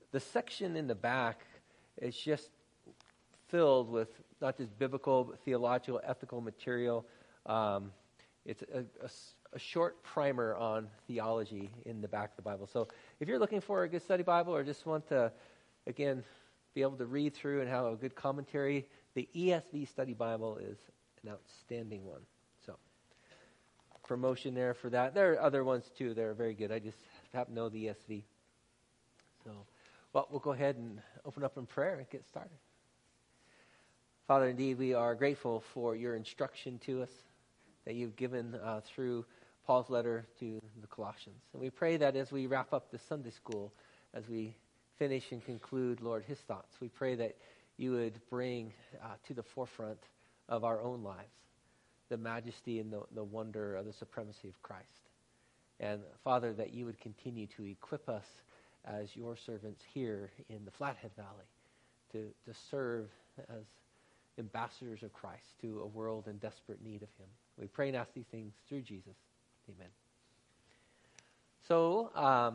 the section in the back is just filled with not just biblical, but theological, ethical material. It's a short primer on theology in the back of the Bible. So if you're looking for a good study Bible or just want to, again, be able to read through and have a good commentary, the ESV Study Bible is an outstanding one. So promotion there for that. There are other ones too that are very good. I just happen to know the ESV. So, well, we'll go ahead and open up in prayer and get started. Father, indeed, we are grateful for your instruction to us that you've given through Paul's letter to the Colossians. And we pray that as we wrap up the Sunday school, as we finish and conclude, Lord, his thoughts, we pray that you would bring to the forefront of our own lives the majesty and the wonder of the supremacy of Christ. And Father, that you would continue to equip us as your servants here in the Flathead Valley to serve as ambassadors of Christ to a world in desperate need of him. We pray and ask these things through Jesus. Amen. So,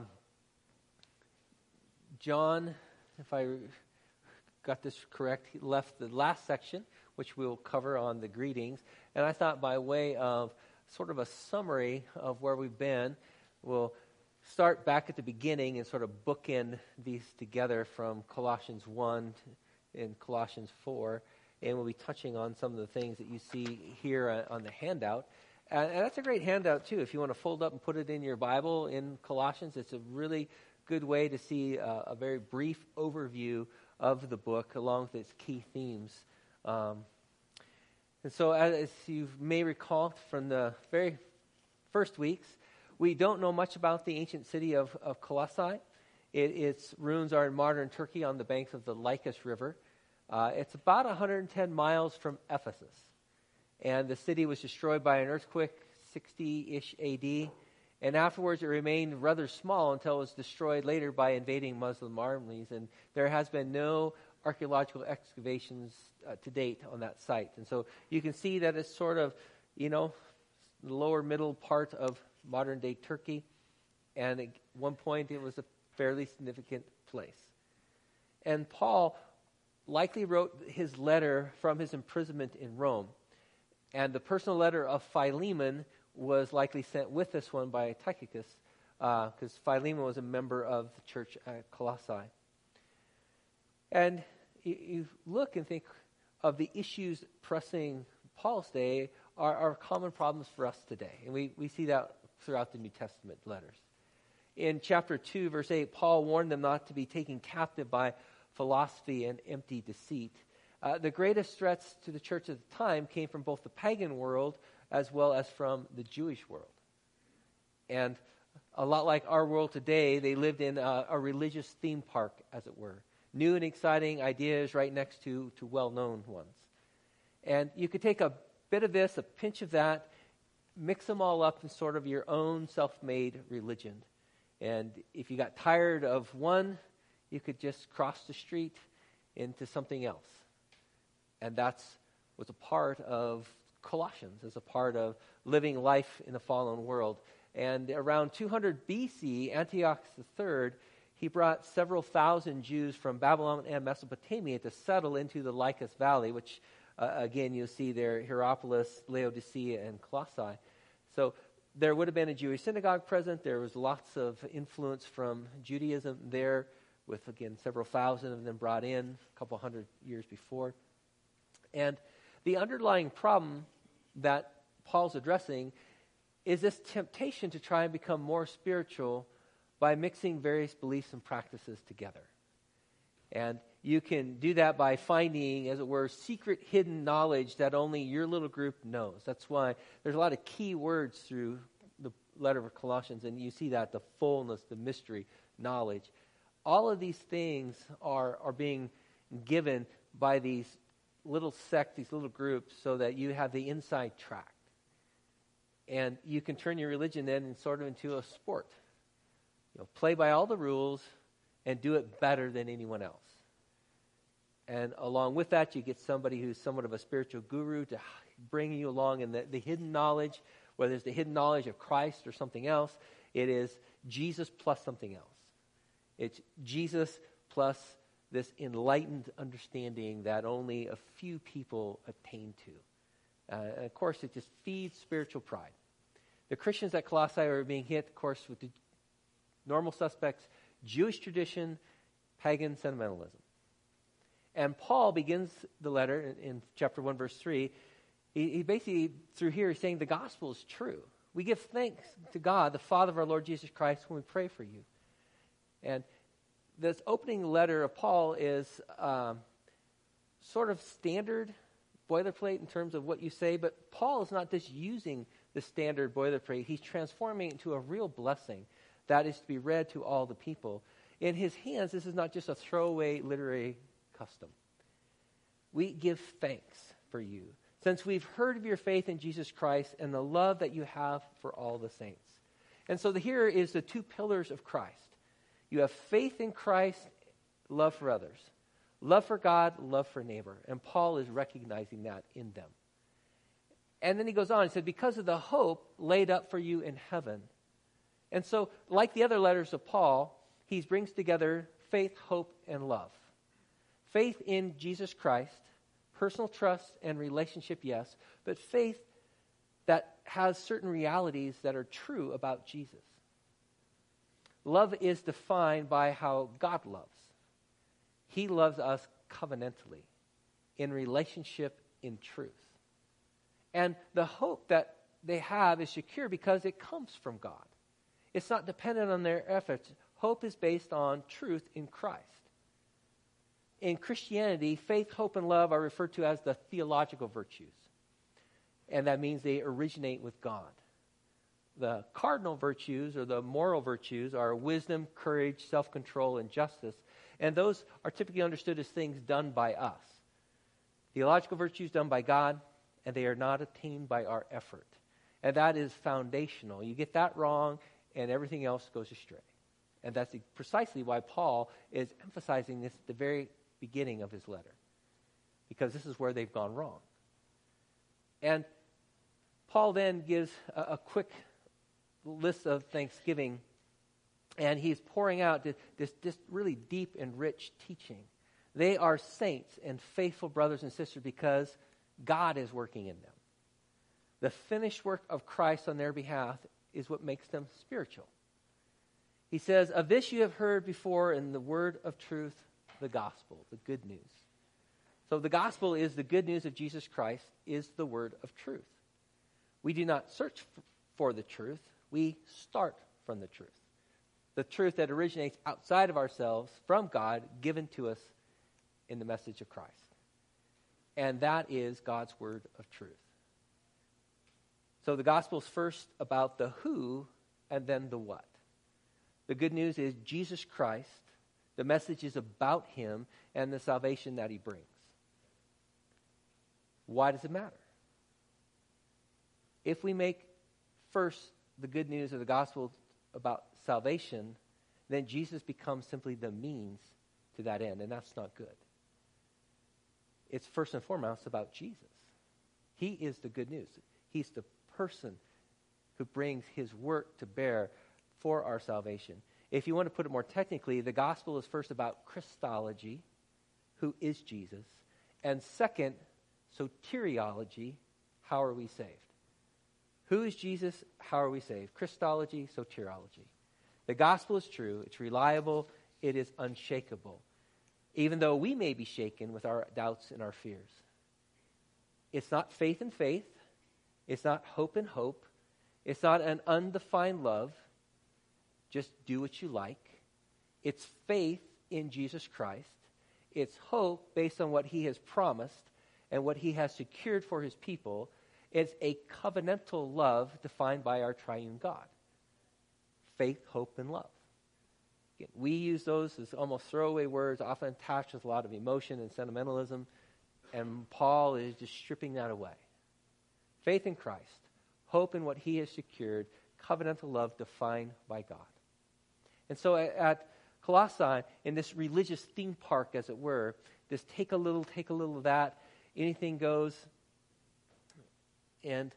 John, if I got this correct, he left the last section, which we'll cover on the greetings. And I thought by way of sort of a summary of where we've been, we'll start back at the beginning and sort of bookend these together from Colossians 1 and Colossians 4. And we'll be touching on some of the things that you see here on the handout. And that's a great handout, too. If you want to fold up and put it in your Bible in Colossians, it's a really good way to see a very brief overview of the book along with its key themes. And so as you may recall from the very first weeks, we don't know much about the ancient city of Colossae. Its ruins are in modern Turkey on the banks of the Lycus River. It's about 110 miles from Ephesus. And the city was destroyed by an earthquake 60-ish AD. And afterwards it remained rather small until it was destroyed later by invading Muslim armies. And there has been no archaeological excavations to date on that site. And so you can see that it's sort of, the lower middle part of modern-day Turkey. And at one point it was a fairly significant place. And Paul likely wrote his letter from his imprisonment in Rome. And the personal letter of Philemon was likely sent with this one by Tychicus, because Philemon was a member of the church at Colossae. And you look and think of the issues pressing Paul's day are common problems for us today. And we see that throughout the New Testament letters. In chapter 2, verse 8, Paul warned them not to be taken captive by philosophy and empty deceit. The greatest threats to the church at the time came from both the pagan world as well as from the Jewish world. And a lot like our world today, they lived in a religious theme park, as it were. New and exciting ideas right next to well-known ones. And you could take a bit of this, a pinch of that, mix them all up in sort of your own self-made religion. And if you got tired of one, you could just cross the street into something else. And that was a part of Colossians, as a part of living life in a fallen world. And around 200 BC, Antiochus III, he brought several thousand Jews from Babylon and Mesopotamia to settle into the Lycus Valley, which, again, you'll see there, Hierapolis, Laodicea, and Colossae. So there would have been a Jewish synagogue present. There was lots of influence from Judaism there, with, again, several thousand of them brought in a couple hundred years before. And the underlying problem that Paul's addressing is this temptation to try and become more spiritual by mixing various beliefs and practices together. And you can do that by finding, as it were, secret hidden knowledge that only your little group knows. That's why there's a lot of key words through the letter of Colossians, and you see that, the fullness, the mystery, knowledge. All of these things are being given by these little sects, these little groups, so that you have the inside track. And you can turn your religion then sort of into a sport. Play by all the rules and do it better than anyone else. And along with that, you get somebody who's somewhat of a spiritual guru to bring you along in the hidden knowledge, whether it's the hidden knowledge of Christ or something else. It is Jesus plus something else. It's Jesus plus this enlightened understanding that only a few people attain to. And of course, it just feeds spiritual pride. The Christians at Colossae are being hit, of course, with the normal suspects: Jewish tradition, pagan sentimentalism. And Paul begins the letter in chapter 1, verse 3. He basically, through here, is saying the gospel is true. We give thanks to God, the Father of our Lord Jesus Christ, when we pray for you. And this opening letter of Paul is sort of standard boilerplate in terms of what you say, but Paul is not just using the standard boilerplate. He's transforming it into a real blessing that is to be read to all the people. In his hands, this is not just a throwaway literary custom. We give thanks for you, since we've heard of your faith in Jesus Christ and the love that you have for all the saints. And so here is the two pillars of Christ. You have faith in Christ, love for others. Love for God, love for neighbor. And Paul is recognizing that in them. And then he goes on and said, because of the hope laid up for you in heaven. And so, like the other letters of Paul, he brings together faith, hope, and love. Faith in Jesus Christ, personal trust and relationship, yes, but faith that has certain realities that are true about Jesus. Love is defined by how God loves. He loves us covenantally, in relationship, in truth. And the hope that they have is secure because it comes from God. It's not dependent on their efforts. Hope is based on truth in Christ. In Christianity, faith, hope, and love are referred to as the theological virtues. And that means they originate with God. The cardinal virtues, or the moral virtues, are wisdom, courage, self-control, and justice. And those are typically understood as things done by us. Theological virtues done by God, and they are not attained by our effort. And that is foundational. You get that wrong, and everything else goes astray. And that's precisely why Paul is emphasizing this at the very beginning of his letter, because this is where they've gone wrong. And Paul then gives a quick list of thanksgiving, and he's pouring out this really deep and rich teaching. They are saints and faithful brothers and sisters because God is working in them. The finished work of Christ on their behalf is what makes them spiritual. He says, of this you have heard before in the word of truth, the gospel, the good news. So the gospel is the good news of Jesus Christ, is the word of truth. We do not search for the truth. We start from the truth. The truth that originates outside of ourselves, from God, given to us in the message of Christ. And that is God's word of truth. So the gospel is first about the who and then the what. The good news is Jesus Christ. The message is about him and the salvation that he brings. Why does it matter? If we make first the good news of the gospel about salvation, then Jesus becomes simply the means to that end, and that's not good. It's first and foremost about Jesus. He is the good news. He's the person who brings his work to bear for our salvation. If you want to put it more technically, the gospel is first about Christology, who is Jesus, and second, soteriology, how are we saved? Who is Jesus? How are we saved? Christology, soteriology. The gospel is true, it's reliable, it is unshakable, even though we may be shaken with our doubts and our fears. It's not faith in faith, it's not hope in hope, it's not an undefined love, just do what you like. It's faith in Jesus Christ. It's hope based on what he has promised and what he has secured for his people. It's a covenantal love defined by our triune God. Faith, hope, and love. Again, we use those as almost throwaway words, often attached with a lot of emotion and sentimentalism, and Paul is just stripping that away. Faith in Christ, hope in what he has secured, covenantal love defined by God. And so at Colossae, in this religious theme park, as it were, this take a little of that, anything goes. And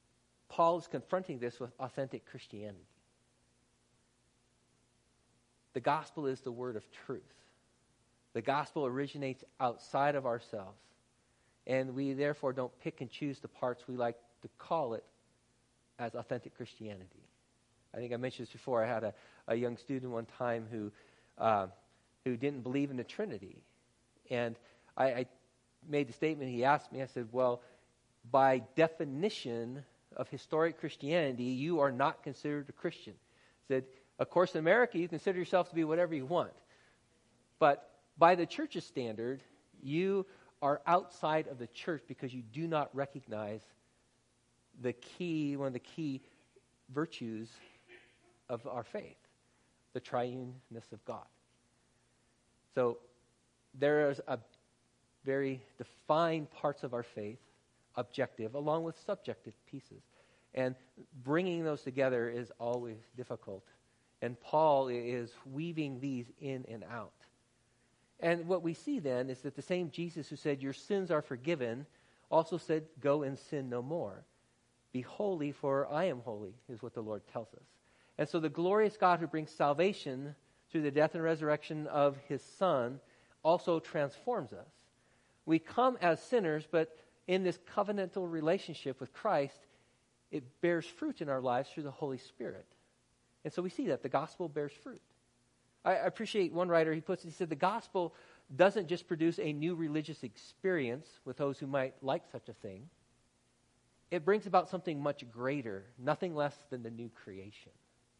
Paul is confronting this with authentic Christianity. The gospel is the word of truth. The gospel originates outside of ourselves. And we therefore don't pick and choose the parts we like to call it as authentic Christianity. I think I mentioned this before. I had a young student one time who didn't believe in the Trinity. And I made the statement, he asked me, I said, well, by definition of historic Christianity, you are not considered a Christian. I said, of course, in America, you consider yourself to be whatever you want. But by the church's standard, you are outside of the church because you do not recognize one of the key virtues of our faith, the triuneness of God. So there is a very defined parts of our faith, objective, along with subjective pieces. And bringing those together is always difficult. And Paul is weaving these in and out. And what we see then is that the same Jesus who said, your sins are forgiven, also said, go and sin no more. Be holy, for I am holy, is what the Lord tells us. And so the glorious God who brings salvation through the death and resurrection of his Son also transforms us. We come as sinners, but in this covenantal relationship with Christ, it bears fruit in our lives through the Holy Spirit. And so we see that the gospel bears fruit. I appreciate one writer, he said, the gospel doesn't just produce a new religious experience with those who might like such a thing. It brings about something much greater, nothing less than the new creation.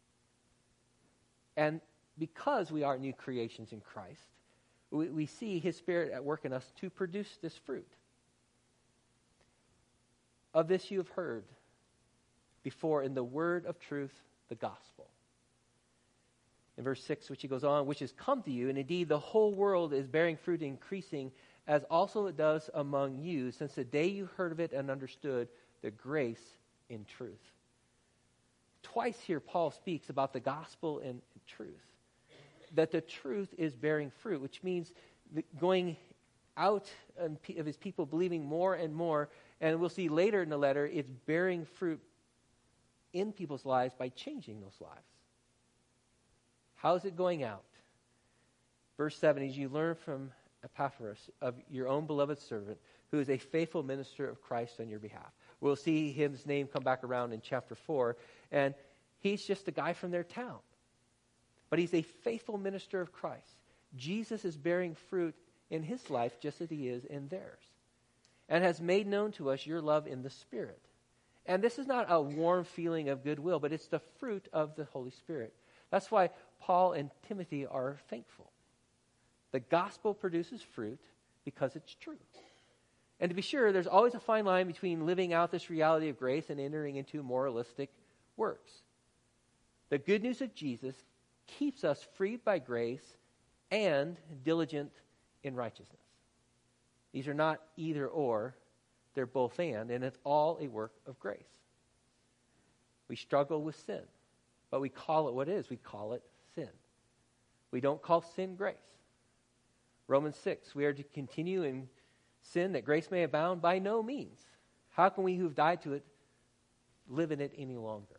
And because we are new creations in Christ, we see his Spirit at work in us to produce this fruit. Of this you have heard before in the word of truth, the gospel. In verse 6, which he goes on, which has come to you, and indeed the whole world is bearing fruit, increasing, as also it does among you, since the day you heard of it and understood the grace in truth. Twice here Paul speaks about the gospel and truth. That the truth is bearing fruit, which means going out of his people believing more and more. And we'll see later in the letter, it's bearing fruit in people's lives by changing those lives. How is it going out? Verse 7, as you learn from Epaphras, of your own beloved servant, who is a faithful minister of Christ on your behalf. We'll see his name come back around in chapter 4, and he's just a guy from their town. But he's a faithful minister of Christ. Jesus is bearing fruit in his life just as he is in theirs, and has made known to us your love in the Spirit. And this is not a warm feeling of goodwill, but it's the fruit of the Holy Spirit. That's why Paul and Timothy are thankful. The gospel produces fruit because it's true. And to be sure, there's always a fine line between living out this reality of grace and entering into moralistic works. The good news of Jesus keeps us freed by grace and diligent in righteousness. These are not either or, they're both and it's all a work of grace. We struggle with sin, but we call it what it is. We call it sin. We don't call sin grace. Romans 6, we are to continue in sin that grace may abound? By no means. How can we who've died to it live in it any longer?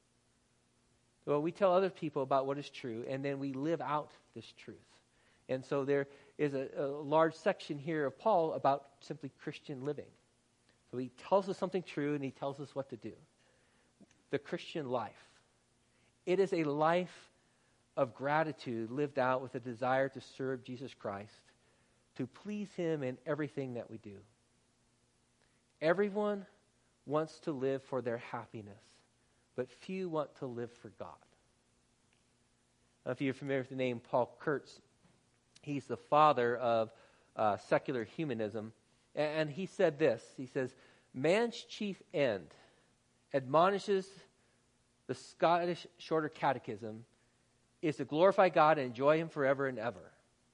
Well, we tell other people about what is true, and then we live out this truth. And so there is a large section here of Paul about simply Christian living. So he tells us something true, and he tells us what to do. The Christian life. It is a life of gratitude lived out with a desire to serve Jesus Christ, to please him in everything that we do. Everyone wants to live for their happiness, but few want to live for God. Now, if you're familiar with the name Paul Kurtz, he's the father of secular humanism, and he said this. He says, man's chief end, admonishes the Scottish Shorter Catechism, is to glorify God and enjoy him forever and ever.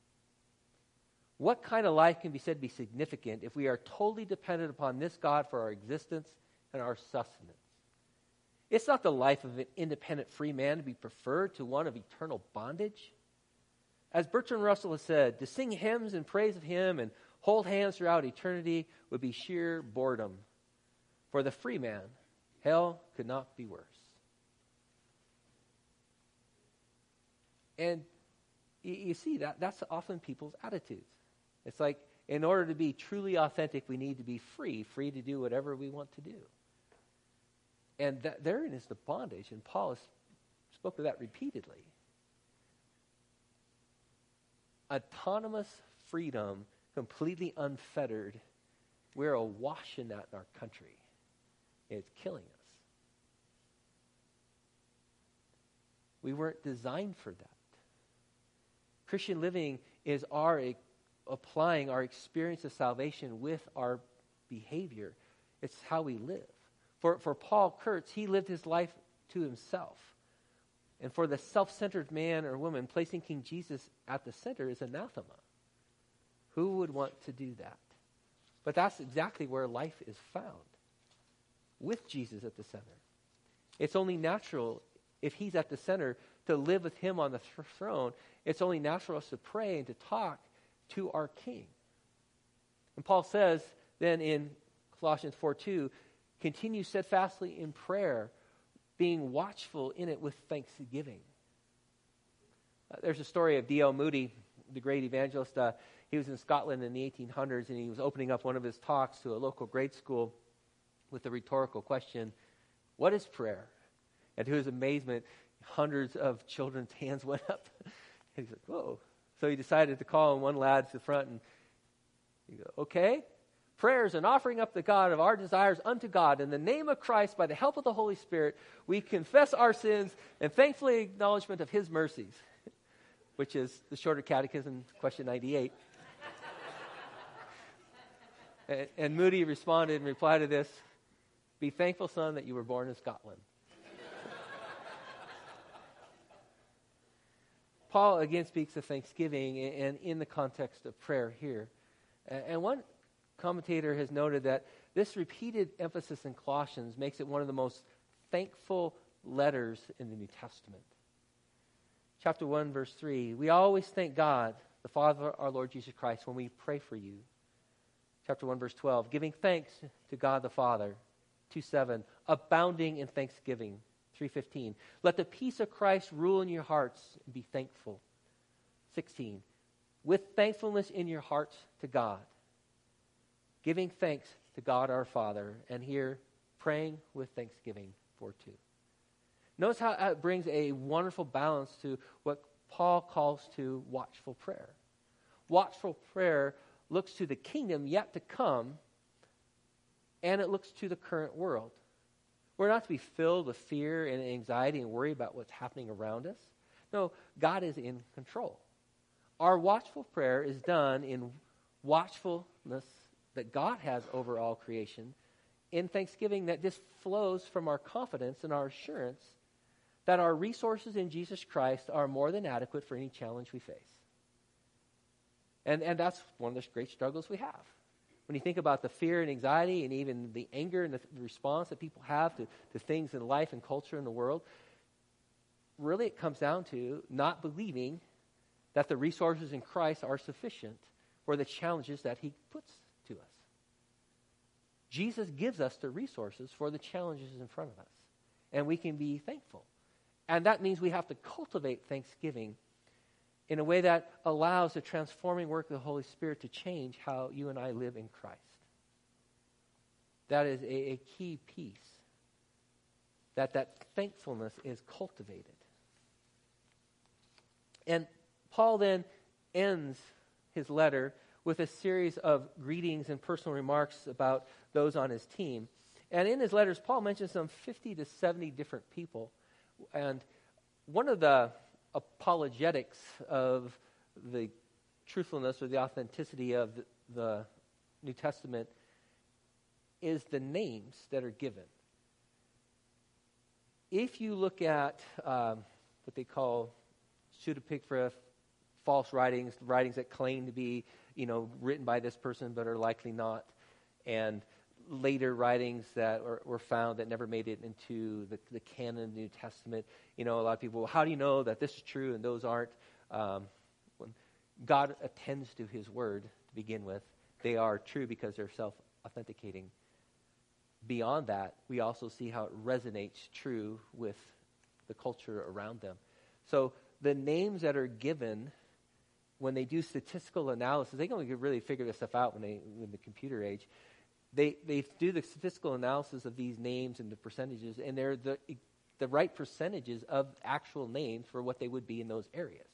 What kind of life can be said to be significant if we are totally dependent upon this God for our existence and our sustenance? It's not the life of an independent free man to be preferred to one of eternal bondage. As Bertrand Russell has said, to sing hymns in praise of him and hold hands throughout eternity would be sheer boredom. For the free man, hell could not be worse. And You see, that's often people's attitudes. It's like, in order to be truly authentic, we need to be free to do whatever we want to do. And therein is the bondage, and Paul has spoke of that repeatedly. Autonomous freedom, completely unfettered, we're awash in that in our country. It's killing us. We weren't designed for that. Christian living is applying our experience of salvation with our behavior. It's how we live. For Paul Kurtz, he lived his life to himself. And for the self-centered man or woman, placing King Jesus at the center is anathema. Who would want to do that? But that's exactly where life is found, with Jesus at the center. It's only natural, if he's at the center, to live with him on the throne. It's only natural for us to pray and to talk to our King. And Paul says then in Colossians 4:2, continue steadfastly in prayer, being watchful in it with thanksgiving. There's a story of D.L. Moody, the great evangelist. He was in Scotland in the 1800s, and he was opening up one of his talks to a local grade school with the rhetorical question, what is prayer? And to his amazement, hundreds of children's hands went up. He's like, whoa. So he decided to call one lad to the front, and he goes, okay, prayer is an offering up to God of our desires unto God. In the name of Christ, by the help of the Holy Spirit, we confess our sins and thankfully acknowledgement of his mercies, which is the Shorter Catechism, question 98. And Moody responded and replied to this, be thankful, son, that you were born in Scotland. Paul again speaks of thanksgiving and in the context of prayer here. And one commentator has noted that this repeated emphasis in Colossians makes it one of the most thankful letters in the New Testament. Chapter 1, verse 3, we always thank God, the Father of our Lord Jesus Christ, when we pray for you. Chapter 1, verse 12, giving thanks to God the Father. 2:7, abounding in thanksgiving. 3:15, let the peace of Christ rule in your hearts and be thankful. 16, with thankfulness in your hearts to God. Giving thanks to God our Father. And here, praying with thanksgiving. 4:2. Notice how it brings a wonderful balance to what Paul calls to watchful prayer. Watchful prayer looks to the kingdom yet to come, and it looks to the current world. We're not to be filled with fear and anxiety and worry about what's happening around us. No, God is in control. Our watchful prayer is done in watchfulness that God has over all creation, in thanksgiving that just flows from our confidence and our assurance that our resources in Jesus Christ are more than adequate for any challenge we face. And that's one of the great struggles we have. When you think about the fear and anxiety and even the anger and the response that people have to things in life and culture in the world, really it comes down to not believing that the resources in Christ are sufficient for the challenges that he puts to us. Jesus gives us the resources for the challenges in front of us, and we can be thankful. And that means we have to cultivate thanksgiving in a way that allows the transforming work of the Holy Spirit to change how you and I live in Christ. That is a key piece, that thankfulness is cultivated. And Paul then ends his letter with a series of greetings and personal remarks about those on his team. And in his letters, Paul mentions some 50 to 70 different people. And one of the apologetics of the truthfulness or the authenticity of the New Testament is the names that are given. If you look at what they call pseudepigrapha, false writings that claim to be, written by this person but are likely not, and later writings that were found that never made it into the canon of the New Testament. A lot of people, well, how do you know that this is true and those aren't? When God attends to his word to begin with, they are true because they're self-authenticating. Beyond that, we also see how it resonates true with the culture around them. So the names that are given when they do statistical analysis, they can really figure this stuff out in the computer age. They do the statistical analysis of these names and the percentages, and they're the right percentages of actual names for what they would be in those areas.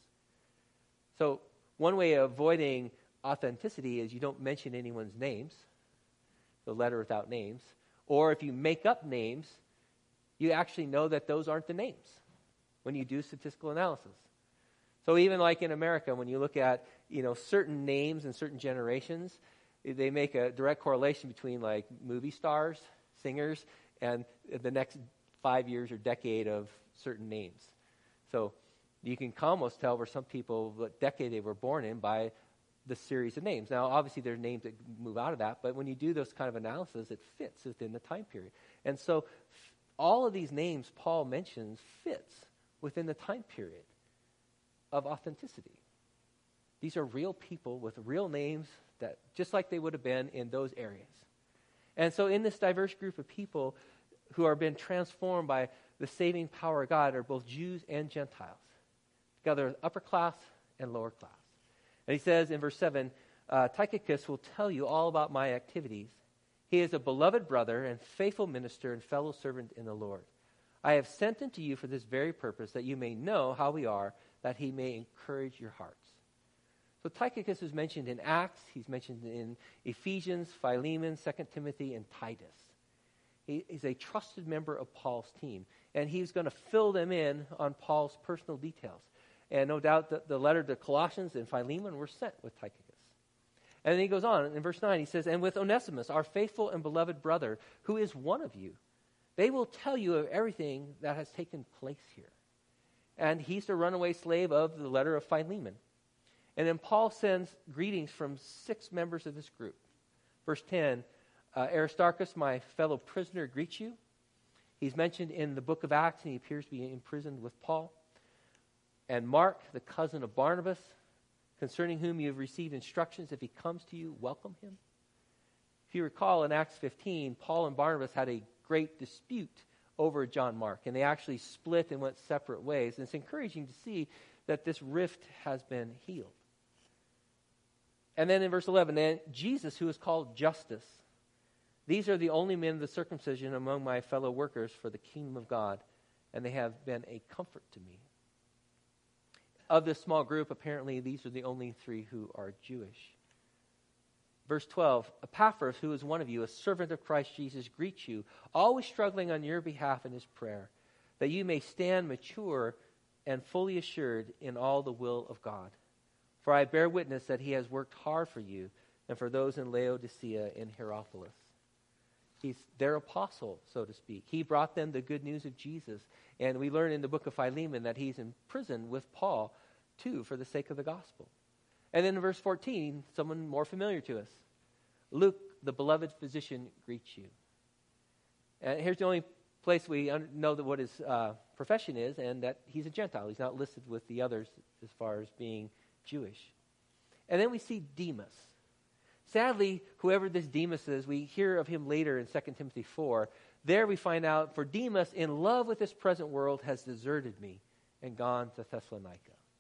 So one way of avoiding authenticity is you don't mention anyone's names, the letter without names, or if you make up names, you actually know that those aren't the names when you do statistical analysis. So even like in America, when you look at, certain names and certain generations, they make a direct correlation between like movie stars, singers, and the next 5 years or decade of certain names. So you can almost tell where some people, what decade they were born in by the series of names. Now, obviously, there are names that move out of that, but when you do those kind of analysis, it fits within the time period. And so all of these names Paul mentions fits within the time period of authenticity. These are real people with real names that just like they would have been in those areas. And so in this diverse group of people who are being transformed by the saving power of God are both Jews and Gentiles, together upper class and lower class. And he says in verse 7, Tychicus will tell you all about my activities. He is a beloved brother and faithful minister and fellow servant in the Lord. I have sent him to you for this very purpose, that you may know how we are, that he may encourage your hearts. So Tychicus is mentioned in Acts. He's mentioned in Ephesians, Philemon, 2 Timothy, and Titus. He's a trusted member of Paul's team, and he's going to fill them in on Paul's personal details. And no doubt the letter to Colossians and Philemon were sent with Tychicus. And then he goes on in verse 9. He says, and with Onesimus, our faithful and beloved brother, who is one of you, they will tell you of everything that has taken place here. And he's the runaway slave of the letter of Philemon. And then Paul sends greetings from 6 members of this group. Verse 10, Aristarchus, my fellow prisoner, greets you. He's mentioned in the book of Acts, and he appears to be imprisoned with Paul. And Mark, the cousin of Barnabas, concerning whom you have received instructions, if he comes to you, welcome him. If you recall in Acts 15, Paul and Barnabas had a great dispute over John Mark, and they actually split and went separate ways. And it's encouraging to see that this rift has been healed. And then in verse 11, and Jesus, who is called Justus. These are the only men of the circumcision among my fellow workers for the kingdom of God, and they have been a comfort to me. Of this small group, apparently these are the only 3 who are Jewish. Verse 12, Epaphras, who is one of you, a servant of Christ Jesus, greets you, always struggling on your behalf in his prayer, that you may stand mature and fully assured in all the will of God. For I bear witness that he has worked hard for you and for those in Laodicea and Hierapolis. He's their apostle, so to speak. He brought them the good news of Jesus. And we learn in the book of Philemon that he's in prison with Paul, too, for the sake of the gospel. And then in verse 14, someone more familiar to us. Luke, the beloved physician, greets you. And here's the only place we know that what his profession is, and that he's a Gentile. He's not listed with the others as far as being Jewish. And then we see Demas. Sadly, whoever this Demas is, we hear of him later in 2 Timothy 4. There we find out, for Demas, in love with this present world, has deserted me and gone to Thessalonica.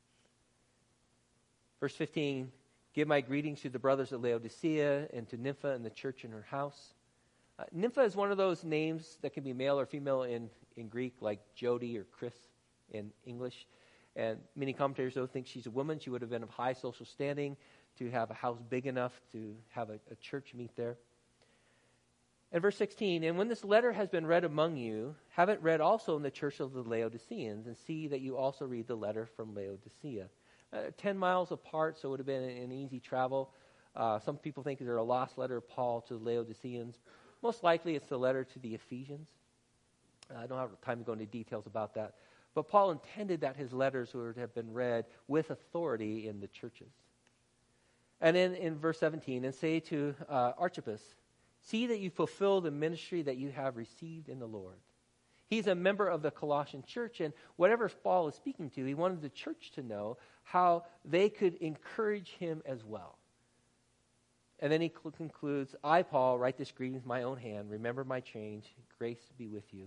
Verse 15, give my greetings to the brothers at Laodicea and to Nympha and the church in her house. Nympha is one of those names that can be male or female in Greek, like Jody or Chris in English. And many commentators, though, think she's a woman. She would have been of high social standing to have a house big enough to have a church meet there. And verse 16, and when this letter has been read among you, have it read also in the church of the Laodiceans, and see that you also read the letter from Laodicea. 10 miles apart, so it would have been an easy travel. Some people think they're a lost letter of Paul to the Laodiceans. Most likely it's the letter to the Ephesians. I don't have time to go into details about that. But Paul intended that his letters would have been read with authority in the churches. And then in verse 17, and say to Archippus, see that you fulfill the ministry that you have received in the Lord. He's a member of the Colossian church, and whatever Paul is speaking to, he wanted the church to know how they could encourage him as well. And then he concludes, I, Paul, write this greeting with my own hand. Remember my change. Grace be with you.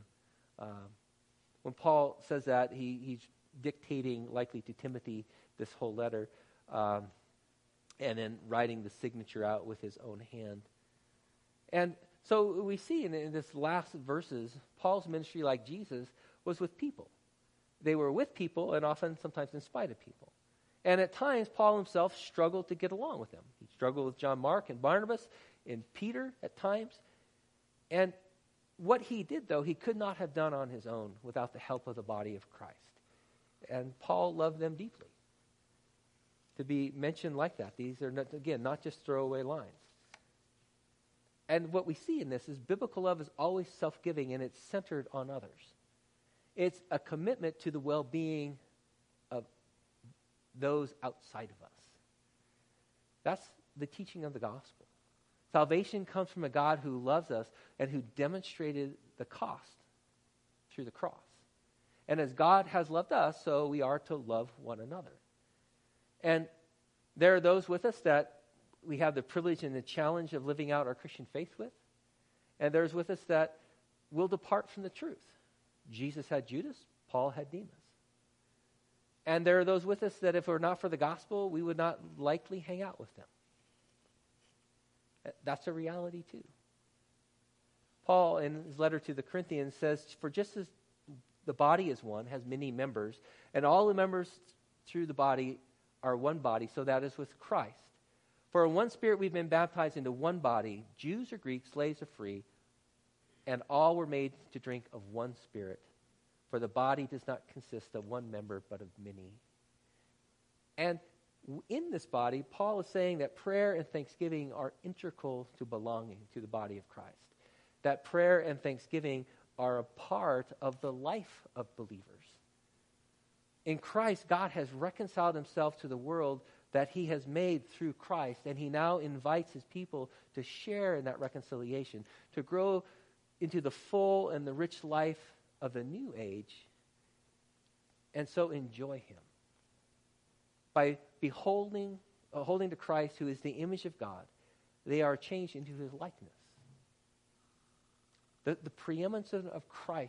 When Paul says that, he's dictating likely to Timothy this whole letter. and then writing the signature out with his own hand. And so we see in this last verses, Paul's ministry, like Jesus, was with people. They were with people, and often sometimes in spite of people. And at times, Paul himself struggled to get along with them. He struggled with John Mark and Barnabas and Peter at times. And what he did, though, he could not have done on his own without the help of the body of Christ. And Paul loved them deeply. To be mentioned like that, these are, not just throwaway lines. And what we see in this is biblical love is always self-giving, and it's centered on others. It's a commitment to the well-being of those outside of us. That's the teaching of the gospel. Salvation comes from a God who loves us and who demonstrated the cost through the cross. And as God has loved us, so we are to love one another. And there are those with us that we have the privilege and the challenge of living out our Christian faith with. And there's with us that will depart from the truth. Jesus had Judas, Paul had Demas. And there are those with us that if it were not for the gospel, we would not likely hang out with them. That's a reality too. Paul, in his letter to the Corinthians, says, "For just as the body is one, has many members, and all the members through the body are one body, so that is with Christ. For in one spirit we've been baptized into one body, Jews or Greeks, slaves or free, and all were made to drink of one spirit. For the body does not consist of one member, but of many." And in this body, Paul is saying that prayer and thanksgiving are integral to belonging to the body of Christ. That prayer and thanksgiving are a part of the life of believers. In Christ, God has reconciled himself to the world that he has made through Christ, and he now invites his people to share in that reconciliation, to grow into the full and the rich life of the new age, and so enjoy him. By holding to Christ, who is the image of God, they are changed into his likeness. The preeminence of Christ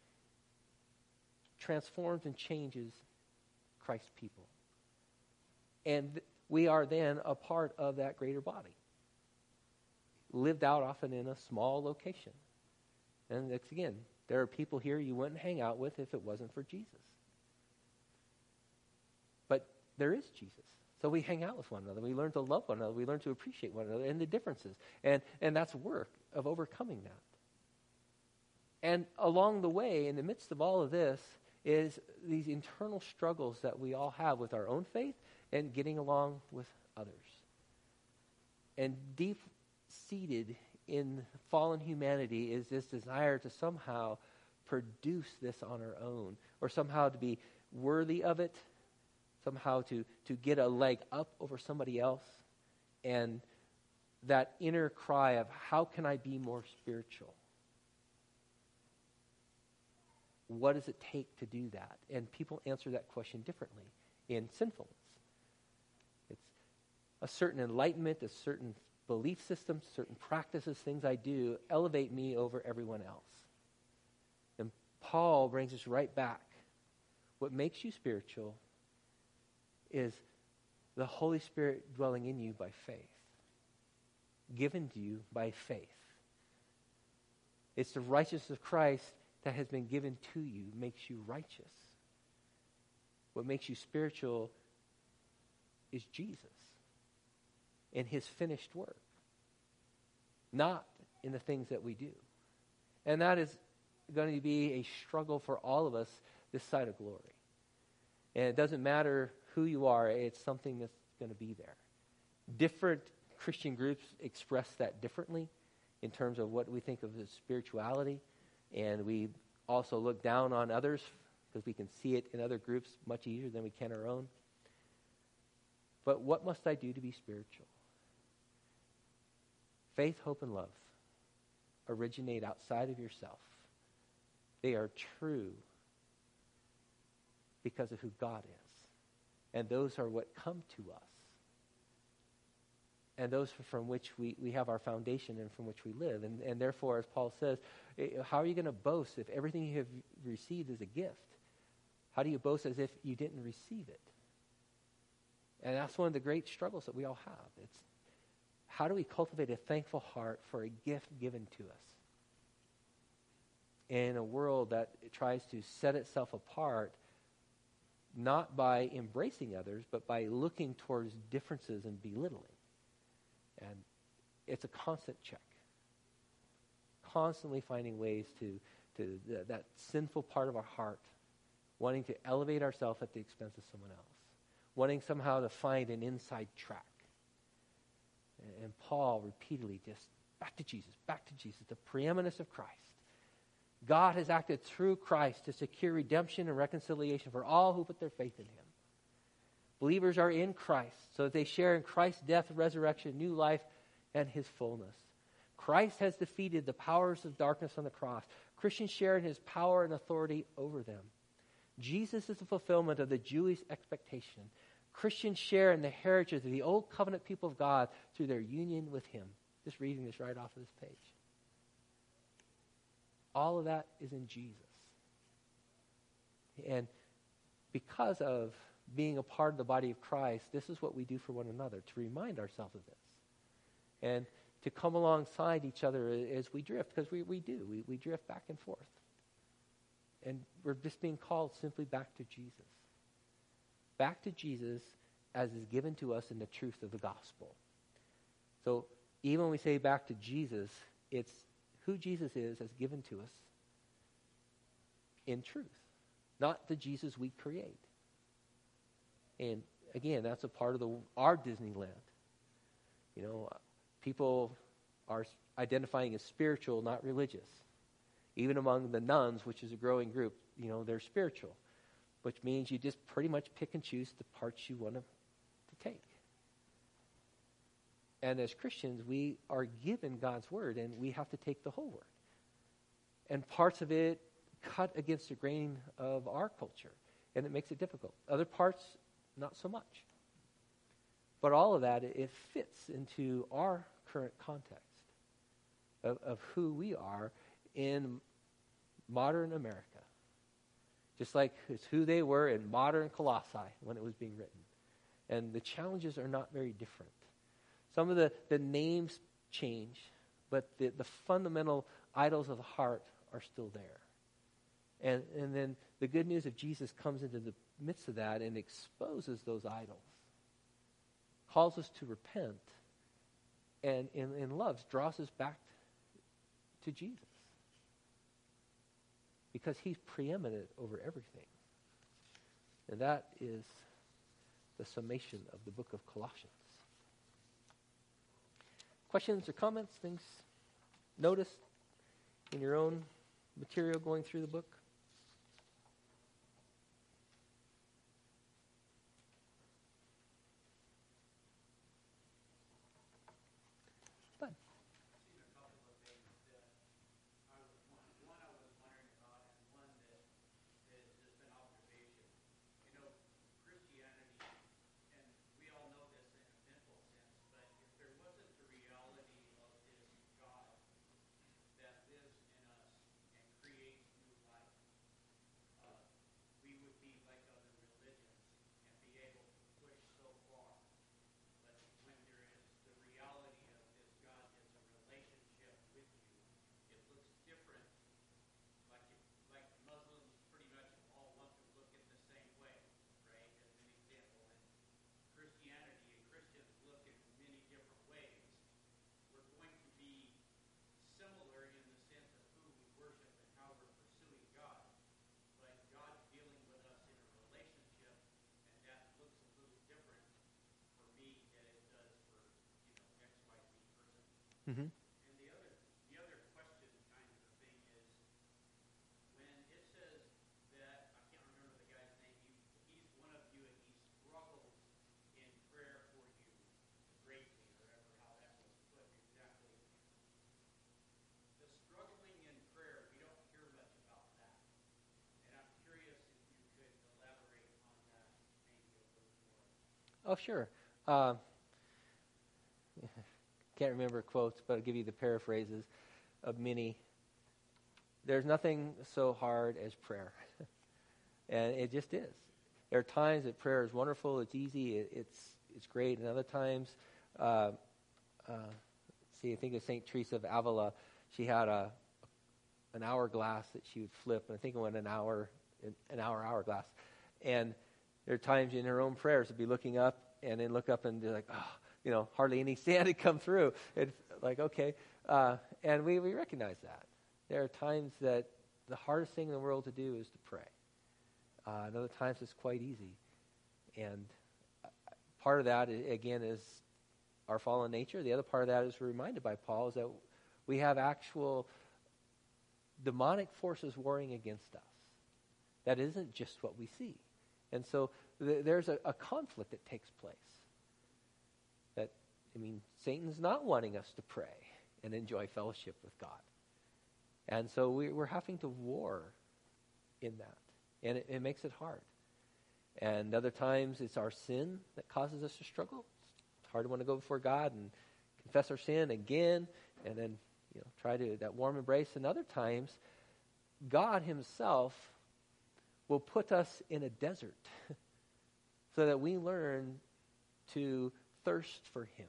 transforms and changes Christ's people. And we are then a part of that greater body, lived out often in a small location. And it's, again, there are people here you wouldn't hang out with if it wasn't for Jesus. But there is Jesus. So we hang out with one another. We learn to love one another. We learn to appreciate one another and the differences. And that's work of overcoming that. And along the way, in the midst of all of this, is these internal struggles that we all have with our own faith and getting along with others. And deep-seated in fallen humanity is this desire to somehow produce this on our own, or somehow to be worthy of it, somehow to get a leg up over somebody else, and that inner cry of, how can I be more spiritual? What does it take to do that? And people answer that question differently in sinfulness. It's a certain enlightenment, a certain belief system, certain practices, things I do, elevate me over everyone else. And Paul brings us right back. What makes you spiritual is the Holy Spirit dwelling in you by faith, given to you by faith. It's the righteousness of Christ that has been given to you makes you righteous. What makes you spiritual is Jesus and his finished work, not in the things that we do. And that is going to be a struggle for all of us this side of glory. And it doesn't matter who you are, it's something that's going to be there. Different Christian groups express that differently in terms of what we think of as spirituality. And we also look down on others because we can see it in other groups much easier than we can our own. But what must I do to be spiritual? Faith, hope, and love originate outside of yourself. They are true because of who God is. And those are what come to us. And those from which we have our foundation and from which we live. And therefore, as Paul says, how are you going to boast if everything you have received is a gift? How do you boast as if you didn't receive it? And that's one of the great struggles that we all have. It's how do we cultivate a thankful heart for a gift given to us? In a world that tries to set itself apart, not by embracing others, but by looking towards differences and belittling. And it's a constant check. Constantly finding ways to that sinful part of our heart, wanting to elevate ourselves at the expense of someone else, wanting somehow to find an inside track. And Paul repeatedly just back to Jesus, the preeminence of Christ. God has acted through Christ to secure redemption and reconciliation for all who put their faith in him. Believers are in Christ, so that they share in Christ's death, resurrection, new life, and his fullness. Christ has defeated the powers of darkness on the cross. Christians share in his power and authority over them. Jesus is the fulfillment of the Jewish expectation. Christians share in the heritage of the old covenant people of God through their union with him. Just reading this right off of this page. All of that is in Jesus. And because of being a part of the body of Christ, this is what we do for one another, to remind ourselves of this. And to come alongside each other as we drift, because we do. We drift back and forth. And we're just being called simply back to Jesus. Back to Jesus as is given to us in the truth of the gospel. So even when we say back to Jesus, it's who Jesus is as given to us in truth, not the Jesus we create. And again, that's a part of our Disneyland. You know, people are identifying as spiritual, not religious. Even among the nuns, which is a growing group, you know, they're spiritual, which means you just pretty much pick and choose the parts you want to take. And as Christians, we are given God's word, and we have to take the whole word. And parts of it cut against the grain of our culture, and it makes it difficult. Other parts, not so much. But all of that, it fits into our current context of who we are in modern America. Just like it's who they were in modern Colossae when it was being written. And the challenges are not very different. Some of the names change, but the fundamental idols of the heart are still there. And then the good news of Jesus comes into the midst of that and exposes those idols. Calls us to repent, and in love draws us back to Jesus. Because he's preeminent over everything. And that is the summation of the book of Colossians. Questions or comments, things noticed in your own material going through the book? Mm-hmm. And the other question kind of thing is, when it says that, I can't remember the guy's name, he's one of you and he struggles in prayer for you greatly, or how that was put exactly. The struggling in prayer, we don't hear much about that. And I'm curious if you could elaborate on that maybe a little more. Oh, sure. Can't remember quotes, but I'll give you the paraphrases of many. There's nothing so hard as prayer. And it just is. There are times that prayer is wonderful, it's easy, it's it's great. And other times, I think of St. Teresa of Avila. She had an hourglass that she would flip, and I think it went an hourglass. And there are times in her own prayers to be looking up and then look up and be like, hardly any sand had come through. It's like, okay. And we recognize that. There are times that the hardest thing in the world to do is to pray. And other times it's quite easy. And part of that, again, is our fallen nature. The other part of that is we're reminded by Paul is that we have actual demonic forces warring against us. That isn't just what we see. And so there's a conflict that takes place. Satan's not wanting us to pray and enjoy fellowship with God. And so we're having to war in that. And it makes it hard. And other times it's our sin that causes us to struggle. It's hard to want to go before God and confess our sin again and then try to that warm embrace. And other times God himself will put us in a desert so that we learn to thirst for him.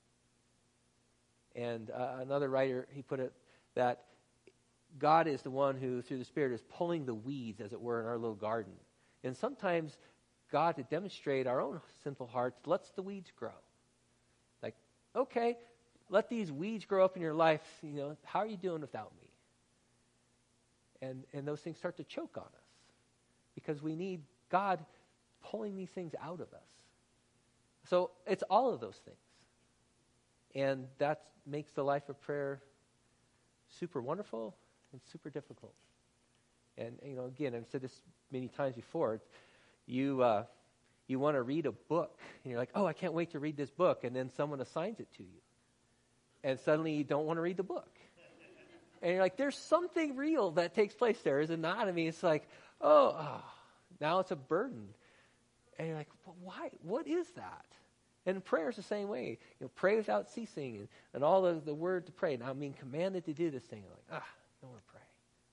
And another writer, he put it that God is the one who, through the Spirit, is pulling the weeds, as it were, in our little garden. And sometimes God, to demonstrate our own sinful hearts, lets the weeds grow. Like, okay, let these weeds grow up in your life. How are you doing without me? And those things start to choke on us because we need God pulling these things out of us. So it's all of those things. And that makes the life of prayer super wonderful and super difficult. And, again, I've said this many times before. You want to read a book, and you're like, oh, I can't wait to read this book. And then someone assigns it to you. And suddenly you don't want to read the book. And you're like, there's something real that takes place there, is it not? It's like, now it's a burden. And you're like, well, why? What is that? And prayer is the same way. Pray without ceasing and all the word to pray. Now I'm being commanded to do this thing. Like, I don't want to pray.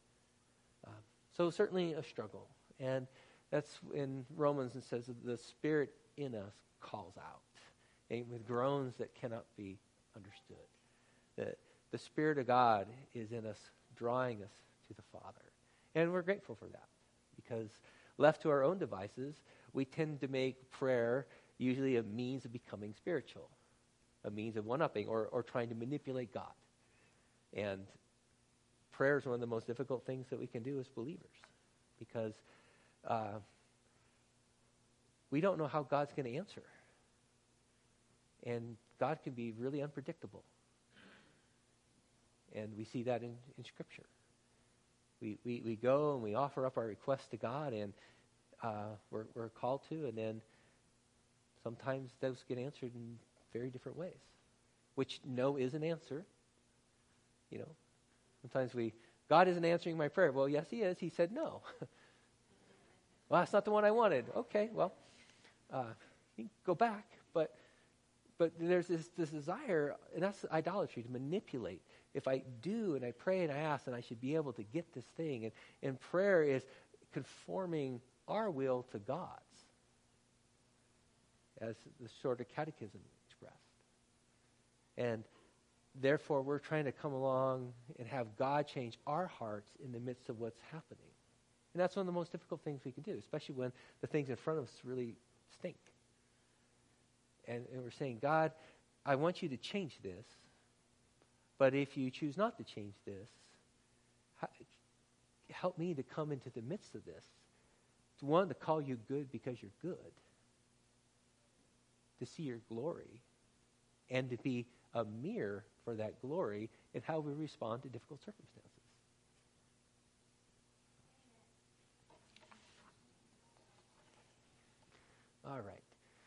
So certainly a struggle. And that's in Romans, it says that the Spirit in us calls out, and with groans that cannot be understood. That the Spirit of God is in us, drawing us to the Father. And we're grateful for that, because left to our own devices, we tend to make prayer usually a means of becoming spiritual, a means of one-upping or trying to manipulate God. And prayer is one of the most difficult things that we can do as believers, because we don't know how God's going to answer. And God can be really unpredictable. And we see that in Scripture. We go and we offer up our requests to God, and we're called to, and then sometimes those get answered in very different ways, which no is an answer. Sometimes God isn't answering my prayer. Well, yes, he is. He said no. Well, that's not the one I wanted. Okay, well, you can go back. But there's this desire, and that's idolatry, to manipulate. If I do and I pray and I ask, then I should be able to get this thing. And prayer is conforming our will to God's, as the Shorter Catechism expressed. And therefore, we're trying to come along and have God change our hearts in the midst of what's happening. And that's one of the most difficult things we can do, especially when the things in front of us really stink. And we're saying, God, I want you to change this, but if you choose not to change this, help me to come into the midst of this. One, to call you good because you're good, to see your glory, and to be a mirror for that glory in how we respond to difficult circumstances. All right.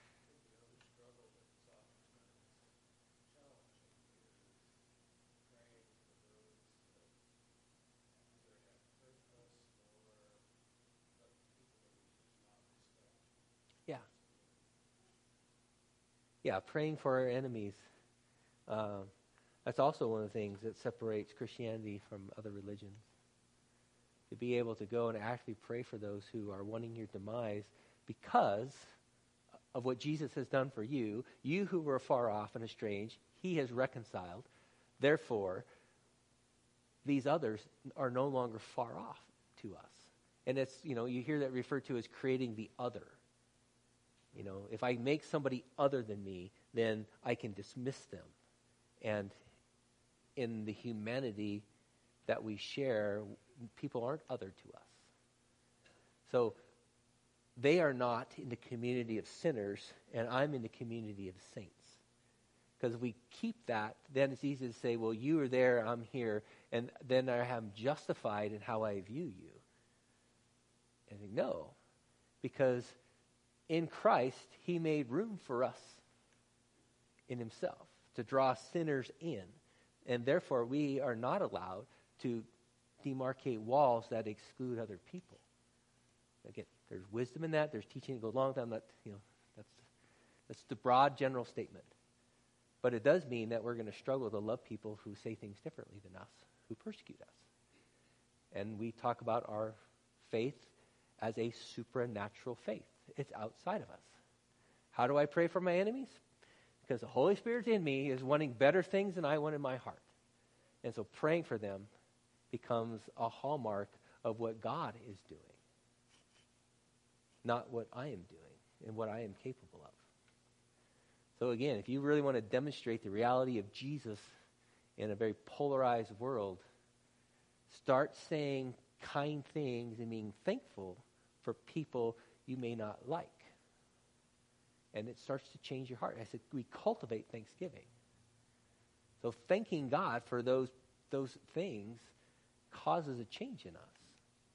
Yeah, praying for our enemies. That's also one of the things that separates Christianity from other religions. To be able to go and actually pray for those who are wanting your demise because of what Jesus has done for you, you who were far off and estranged, he has reconciled. Therefore, these others are no longer far off to us. And it's, you hear that referred to as creating the other. If I make somebody other than me, then I can dismiss them. And in the humanity that we share, people aren't other to us. So they are not in the community of sinners, and I'm in the community of saints. Because we keep that, then it's easy to say, well, you are there, I'm here, and then I am justified in how I view you. And I think, no, because in Christ, he made room for us in himself to draw sinners in. And therefore, we are not allowed to demarcate walls that exclude other people. Again, there's wisdom in that. There's teaching that goes along with that. I'm not, that's the broad general statement. But it does mean that we're going to struggle to love people who say things differently than us, who persecute us. And we talk about our faith as a supernatural faith. It's outside of us. How do I pray for my enemies? Because the Holy Spirit in me is wanting better things than I want in my heart. And so praying for them becomes a hallmark of what God is doing, not what I am doing and what I am capable of. So again, if you really want to demonstrate the reality of Jesus in a very polarized world, start saying kind things and being thankful for people you may not like. And it starts to change your heart. I said, we cultivate thanksgiving. So thanking God for those things causes a change in us.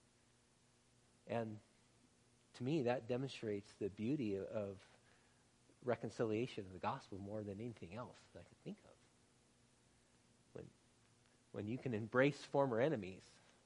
And to me, that demonstrates the beauty of reconciliation of the gospel more than anything else that I can think of. When you can embrace former enemies,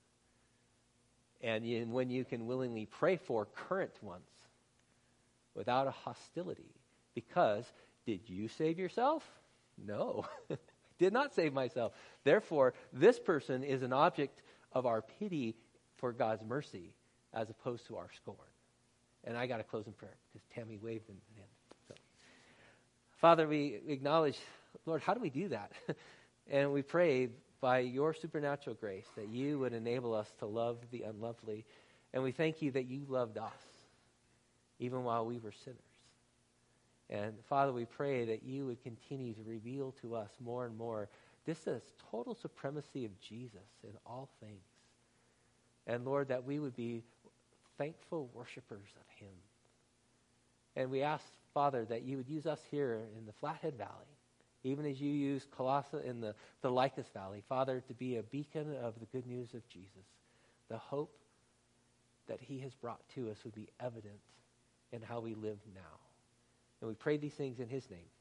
and when you can willingly pray for current ones without a hostility. Because, did you save yourself? No. Did not save myself. Therefore, this person is an object of our pity for God's mercy as opposed to our scorn. And I got to close in prayer because Tammy waved in the end. So, Father, we acknowledge, Lord, how do we do that? And we pray by your supernatural grace that you would enable us to love the unlovely. And we thank you that you loved us even while we were sinners. And Father, we pray that you would continue to reveal to us more and more this total supremacy of Jesus in all things. And Lord, that we would be thankful worshipers of him. And we ask, Father, that you would use us here in the Flathead Valley, even as you use Colossae in the Lycus Valley, Father, to be a beacon of the good news of Jesus. The hope that he has brought to us would be evident in how we live now. And we pray these things in his name.